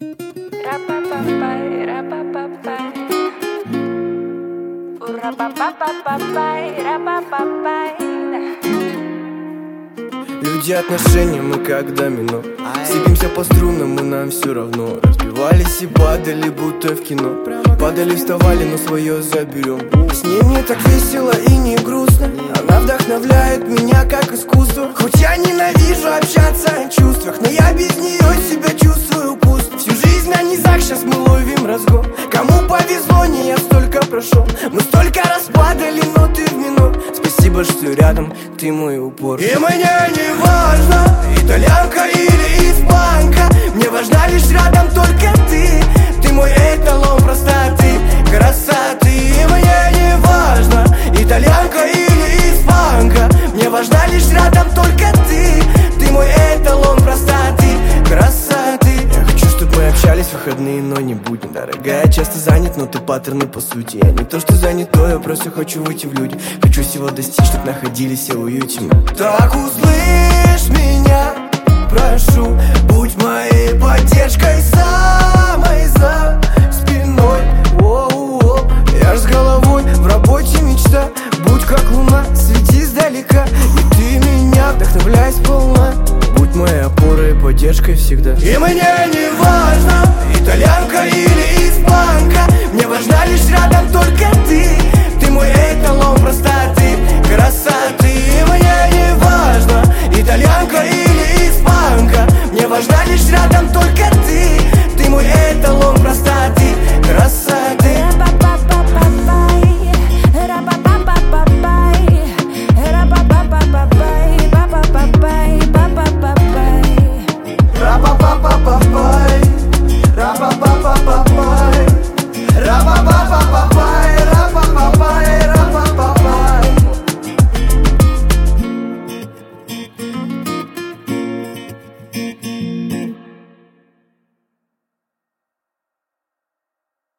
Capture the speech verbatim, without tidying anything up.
Люди, отношения, мы как домино. Сыпемся по струнам, и нам все равно. Разбивались и падали, будто в кино. Падали, вставали, но свое заберем. С ней мне так весело и не грустно. Она вдохновляет меня как искусство. Хоть я ненавижу общаться о чувствах, но я без нее себя чувствую пусто. Всю жизнь на низах, сейчас мы ловим разгон. Кому повезло, не я столько прошел. Мы столько раз падали, но ты в минор. Спасибо, что рядом, ты мой упор. И мне не важно, итальянка или испанка. Мне важна лишь рядом только ты. Ты мой эталон простоты, красоты. И мне не важно, итальянка или испанка. Мне важна лишь рядом только ты. Ты мой эталон простоты, красоты. Я хочу, чтобы мы общались в выходные, но не будем. Дорогая, я часто занят, но ты паттерны по сути. Я не то, что занятой, я просто хочу выйти в люди. Хочу всего достичь, чтоб находились все в уюте. Так услышь меня, прошу, будь моей поддержкой, самой за спиной. О-о-о. Я ж с головой в работе мечта. Будь как луна, свети издалека. И ты меня вдохновляй сполна. Будь моей опорой и поддержкой всегда. И мне не важно, итальянка или испанка. Мне важна лишь рядом только ты. Ты мой эталон простоты, красоты. И мне не важно, итальянка или испанка. Мне важна лишь рядом только ты. Ты мой эталон простоты, красоты.